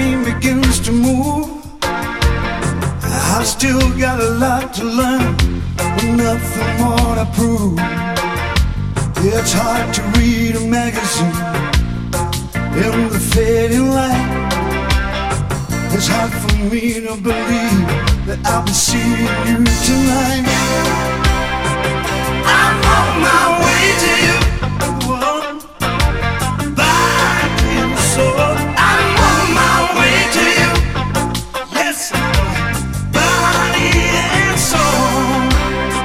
brain begins to move. I've still got a lot to learn, but nothing more to prove. It's hard to read a magazine in the fading light. It's hard for me to believe that I'll be seeing you tonight. I'm on my way.